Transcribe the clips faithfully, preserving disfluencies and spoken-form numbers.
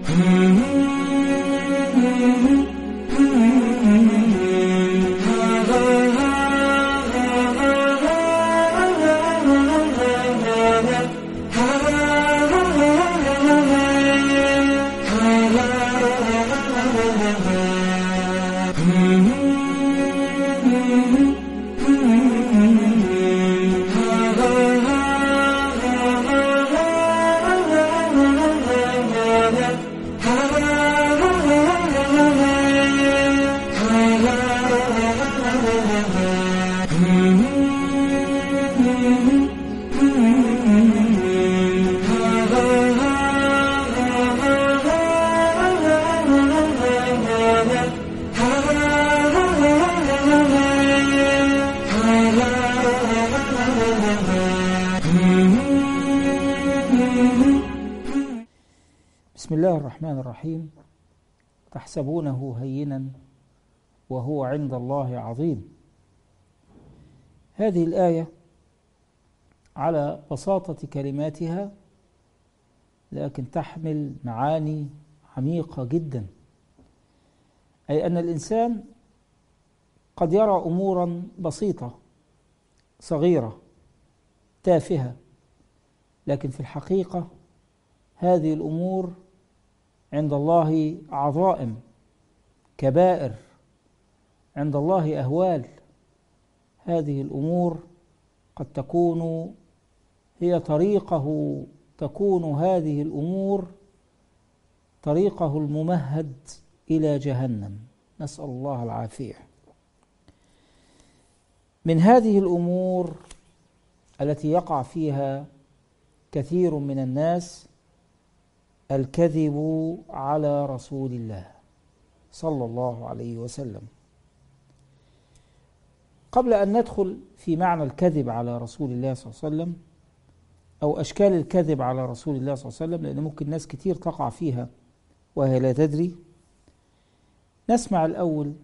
بسم الله الرحمن الرحيم. تحسبونه هينا وهو عند الله عظيم. هذه الآية على بساطة كلماتها لكن تحمل معاني عميقة جدا، أي أن الإنسان قد يرى أمورا بسيطة صغيرة تافهة، لكن في الحقيقة هذه الأمور عند الله عظائم كبائر، عند الله أهوال. هذه الأمور قد تكون هي طريقه تكون هذه الأمور طريقه الممهد إلى جهنم، نسأل الله العافية. من هذه الأمور التي يقع فيها كثير من الناس الكذب على رسول الله صلى الله عليه وسلم. قبل أن ندخل في معنى الكذب على رسول الله صلى الله عليه وسلم أو أشكال الكذب على رسول الله صلى الله عليه وسلم، لأن ممكن ناس كتير تقع فيها وهي لا تدري، نسمع الأول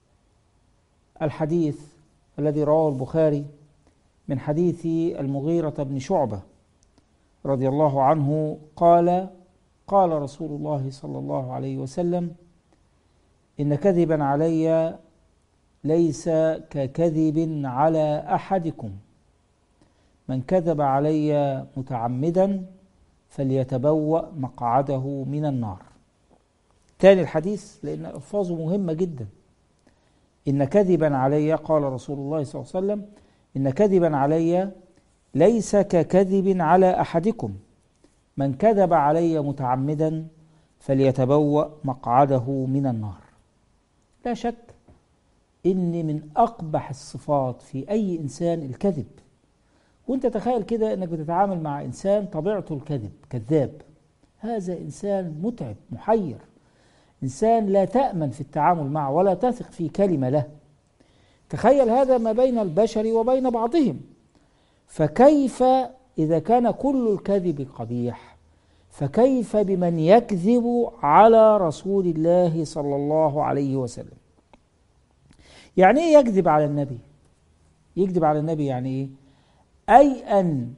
الحديث الذي رواه البخاري من حديث المغيرة بن شعبة رضي الله عنه قال: قال رسول الله صلى الله عليه وسلم: إن كذبا علي ليس ككذب على أحدكم، من كذب علي متعمدا فليتبوأ مقعده من النار. تاني الحديث لأن ألفاظه مهمة جدا. إن كذبا علي، قال رسول الله صلى الله عليه وسلم: إن كذبا علي ليس ككذب على أحدكم، من كذب علي متعمدا فليتبوأ مقعده من النار. لا شك إن من أقبح الصفات في أي إنسان الكذب. وانت تخيل كده أنك بتتعامل مع إنسان طبيعته الكذب، كذاب. هذا إنسان متعب محير، إنسان لا تأمن في التعامل معه ولا تثق في كلمة له. تخيل هذا ما بين البشر وبين بعضهم، فكيف إذا كان كل الكذب قبيح، فكيف بمن يكذب على رسول الله صلى الله عليه وسلم؟ يعني إيه يكذب على النبي؟ يكذب على النبي يعني إيه؟ أي أن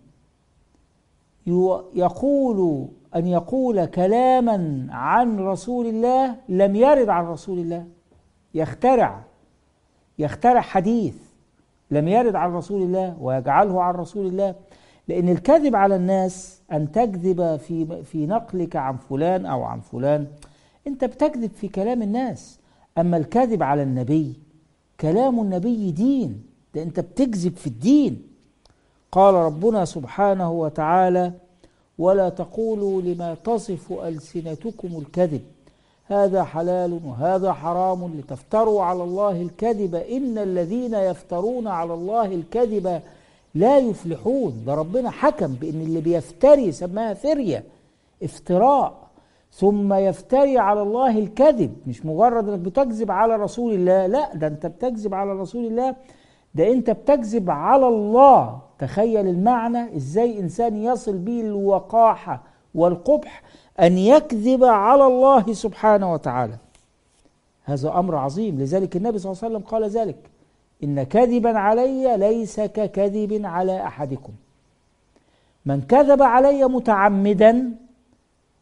يقول أن يقول كلاما عن رسول الله لم يرد عن رسول الله، يخترع يخترع حديث لم يرد عن رسول الله ويجعله عن رسول الله. لأن الكذب على الناس أن تكذب في في نقلك عن فلان أو عن فلان، أنت بتكذب في كلام الناس. أما الكذب على النبي، كلام النبي دين، ده أنت بتكذب في الدين. قال ربنا سبحانه وتعالى: ولا تقولوا لما تصف ألسنتكم الكذب هذا حلال وهذا حرام لتفتروا على الله الكذب إن الذين يفترون على الله الكذب لا يفلحون. ده ربنا حكم بأن اللي بيفتري سماها فرية، افتراء، ثم يفتري على الله الكذب. مش مجرد انك بتكذب على رسول الله، لا، ده انت بتكذب على رسول الله، ده انت بتكذب على الله. تخيل المعنى ازاي انسان يصل به الوقاحة والقبح ان يكذب على الله سبحانه وتعالى. هذا امر عظيم. لذلك النبي صلى الله عليه وسلم قال ذلك: إن كذبا علي ليس ككذب على أحدكم، من كذب علي متعمدا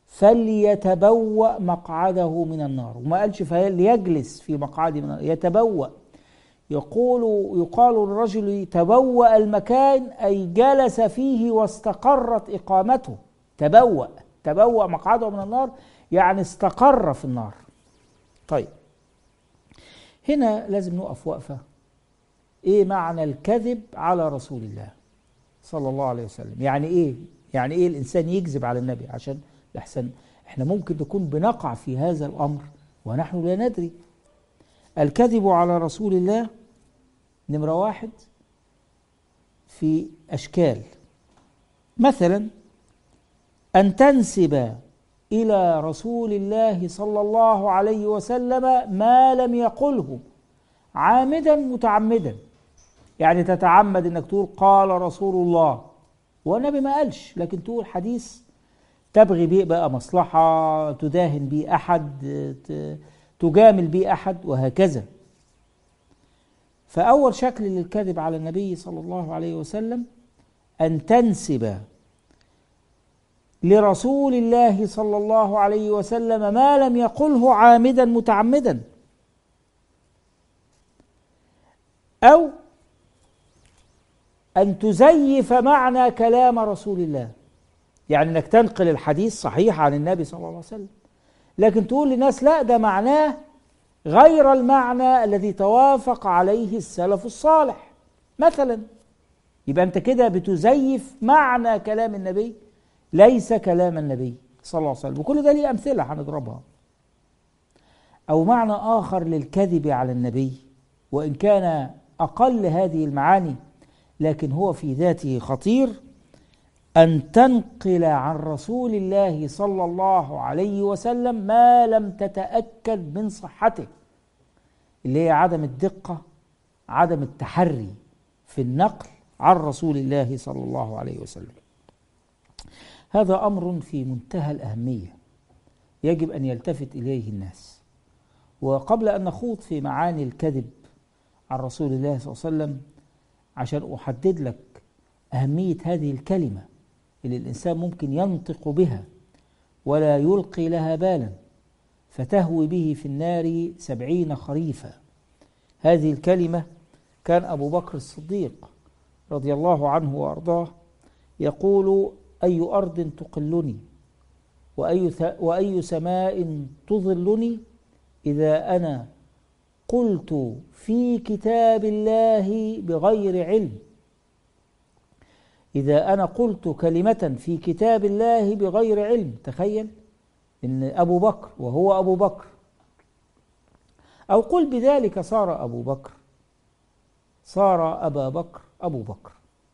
فليتبوأ مقعده من النار. وما قالش فليجلس في مقعده من النار، يتبوأ. يقول يقال للرجل تبوأ المكان أي جلس فيه واستقرت إقامته. تبوأ تبوأ مقعده من النار يعني استقر في النار. طيب هنا لازم نقف وقفة. إيه معنى الكذب على رسول الله صلى الله عليه وسلم؟ يعني إيه؟ يعني إيه الإنسان يكذب على النبي؟ عشان لحسن إحنا ممكن نكون بنقع في هذا الأمر ونحن لا ندري. الكذب على رسول الله نمرة واحد في أشكال. مثلا أن تنسب إلى رسول الله صلى الله عليه وسلم ما لم يقله عامدا متعمدا. يعني تتعمد أنك تقول قال رسول الله والنبي ما قالش، لكن تقول حديث تبغي به بقى مصلحة، تداهن به أحد، تجامل به أحد، وهكذا. فأول شكل للكذب على النبي صلى الله عليه وسلم أن تنسب لرسول الله صلى الله عليه وسلم ما لم يقله عامدا متعمدا، أو أن تزيف معنى كلام رسول الله. يعني أنك تنقل الحديث صحيح عن النبي صلى الله عليه وسلم، لكن تقول للناس لا ده معناه غير المعنى الذي توافق عليه السلف الصالح مثلا. يبقى أنت كده بتزيف معنى كلام النبي، ليس كلام النبي صلى الله عليه وسلم. وكل ده ليه أمثلة هنضربها. أو معنى آخر للكذب على النبي، وإن كان أقل هذه المعاني لكن هو في ذاته خطير، أن تنقل عن رسول الله صلى الله عليه وسلم ما لم تتأكد من صحته، اللي هي عدم الدقة، عدم التحري في النقل عن رسول الله صلى الله عليه وسلم. هذا أمر في منتهى الأهمية يجب أن يلتفت إليه الناس. وقبل أن نخوض في معاني الكذب عن رسول الله صلى الله عليه وسلم، عشان أحدد لك أهمية هذه الكلمة اللي الإنسان ممكن ينطق بها ولا يلقي لها بالا فتهوي به في النار سبعين خريفا. هذه الكلمة كان أبو بكر الصديق رضي الله عنه وأرضاه يقول: أي أرض تقلني وأي, وأي سماء تظلني إذا أنا قلت في كتاب الله بغير علم. إذا أنا قلت كلمة في كتاب الله بغير علم. تخيل إن أبو بكر وهو أبو بكر، أو قل بذلك صار أبو بكر، صار أبا بكر أبو بكر.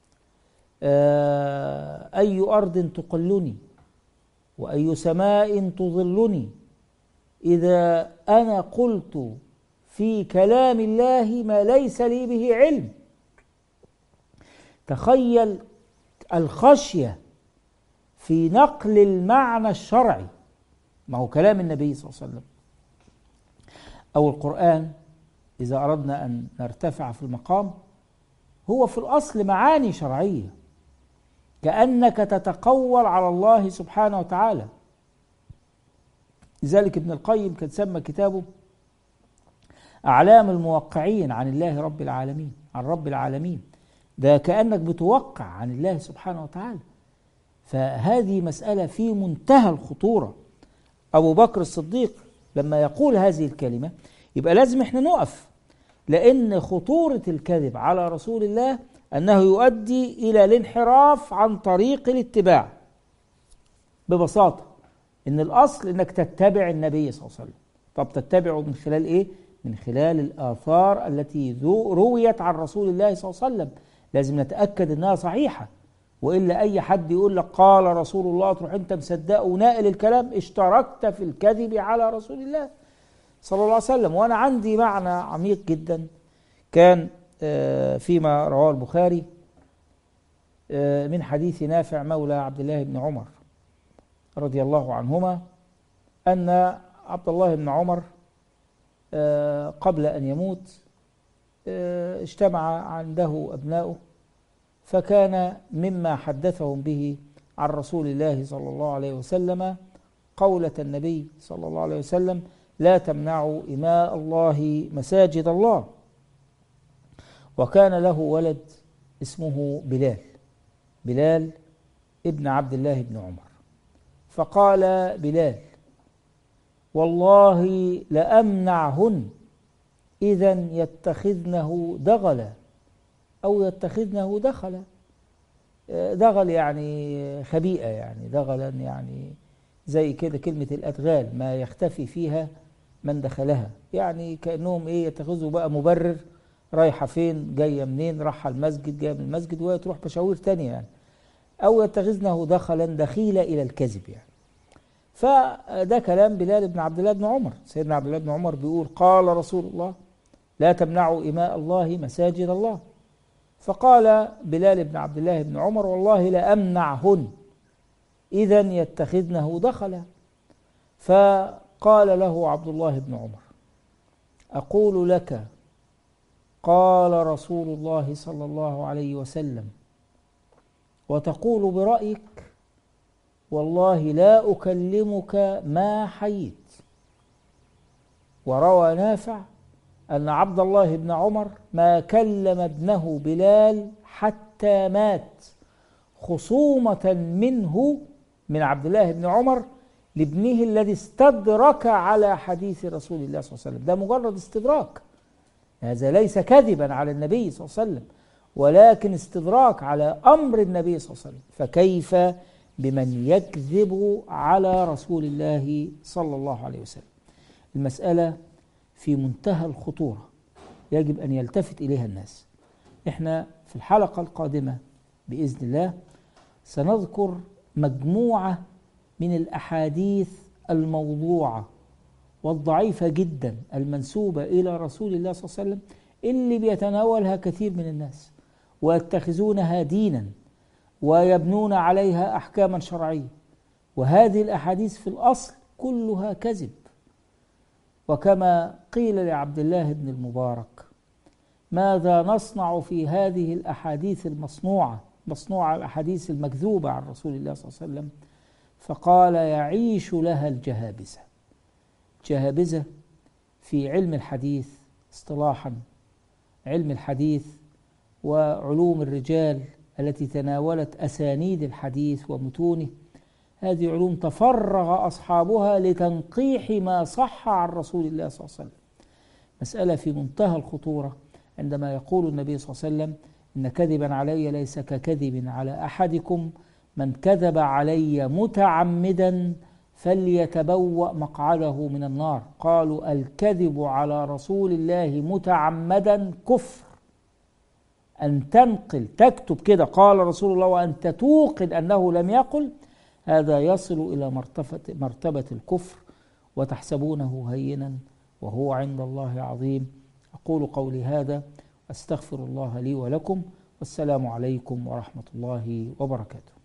أي أرض تقلني وأي سماء تظلني إذا أنا قلت في كلام الله ما ليس لي به علم. تخيل الخشية في نقل المعنى الشرعي، ما هو كلام النبي صلى الله عليه وسلم. أو القرآن إذا أردنا أن نرتفع في المقام هو في الأصل معاني شرعية، كأنك تتقول على الله سبحانه وتعالى. لذلك ابن القيم كان سمى كتابه أعلام الموقعين عن الله رب العالمين، عن رب العالمين. ده كأنك بتوقع عن الله سبحانه وتعالى. فهذه مسألة في منتهى الخطورة. أبو بكر الصديق لما يقول هذه الكلمة يبقى لازم احنا نقف، لأن خطورة الكذب على رسول الله أنه يؤدي إلى الانحراف عن طريق الاتباع. ببساطة إن الأصل إنك تتبع النبي صلى الله عليه وسلم. طب تتبعه من خلال إيه؟ من خلال الآثار التي رويت عن رسول الله صلى الله عليه وسلم. لازم نتأكد إنها صحيحة، وإلا أي حد يقول لك قال رسول الله تروح أنت مصدقه وناقل الكلام، اشتركت في الكذب على رسول الله صلى الله عليه وسلم. وأنا عندي معنى عميق جدا كان فيما رواه البخاري من حديث نافع مولى عبد الله بن عمر رضي الله عنهما، أن عبد الله بن عمر قبل أن يموت اجتمع عنده أبناؤه، فكان مما حدثهم به عن رسول الله صلى الله عليه وسلم قولة النبي صلى الله عليه وسلم: لا تمنعوا إماء الله مساجد الله. وكان له ولد اسمه بلال بلال ابن عبد الله بن عمر. فقال بلال: والله لأمنعهن إذا يتخذنه دغلا أو يتخذنه دخلا. دغل يعني خبيئة، يعني دغلا يعني زي كده كلمة الأدغال، ما يختفي فيها من دخلها، يعني كأنهم إيه يتخذوا بقى مبرر، رايحة فين جاية منين، رايحة المسجد جاية من المسجد، وهي تروح مشاوير تانية يعني. أو يتخذنه دخلا دخيلة إلى الكذب يعني. فده كلام بلال بن عبد الله بن عمر. سيدنا عبد الله بن عمر بيقول: قال رسول الله: لا تمنعوا إماء الله مساجد الله. فقال بلال بن عبد الله بن عمر: والله لأمنعهن إذا يتخذنه دخلا. فقال له عبد الله بن عمر: أقول لك قال رسول الله صلى الله عليه وسلم وتقول برأيك؟ والله لا أكلمك ما حييت. وروى نافع أن عبد الله بن عمر ما كلم ابنه بلال حتى مات، خصومة منه من عبد الله بن عمر لابنه الذي استدرك على حديث رسول الله صلى الله عليه وسلم. ده مجرد استدراك، هذا ليس كذبا على النبي صلى الله عليه وسلم، ولكن استدراك على أمر النبي صلى الله عليه وسلم. فكيف بمن يكذب على رسول الله صلى الله عليه وسلم؟ المسألة في منتهى الخطورة، يجب أن يلتفت إليها الناس. إحنا في الحلقة القادمة بإذن الله سنذكر مجموعة من الأحاديث الموضوعة والضعيفة جدا المنسوبة إلى رسول الله صلى الله عليه وسلم، اللي بيتناولها كثير من الناس ويتخذونها دينا ويبنون عليها أحكاما شرعية. وهذه الأحاديث في الأصل كلها كذب. وكما قيل لعبد الله بن المبارك: ماذا نصنع في هذه الأحاديث المصنوعة مصنوعة الأحاديث المكذوبة عن رسول الله صلى الله عليه وسلم؟ فقال: يعيش لها الجهابزة. جهابزة في علم الحديث اصطلاحا، علم الحديث وعلوم الرجال التي تناولت أسانيد الحديث ومتونه، هذه علوم تفرغ أصحابها لتنقيح ما صح عن رسول الله صلى الله عليه وسلم. مسألة في منتهى الخطورة عندما يقول النبي صلى الله عليه وسلم: إن كذبا علي ليس ككذب على أحدكم، من كذب علي متعمدا فليتبوأ مقعده من النار. قالوا: الكذب على رسول الله متعمدا كفر. أن تنقل تكتب كده قال رسول الله وأنت توقن أنه لم يقل، هذا يصل إلى مرتبة, مرتبة الكفر، وتحسبونه هينا وهو عند الله عظيم. أقول قولي هذا، أستغفر الله لي ولكم، والسلام عليكم ورحمة الله وبركاته.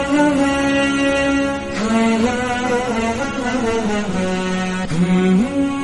Mm-hmm.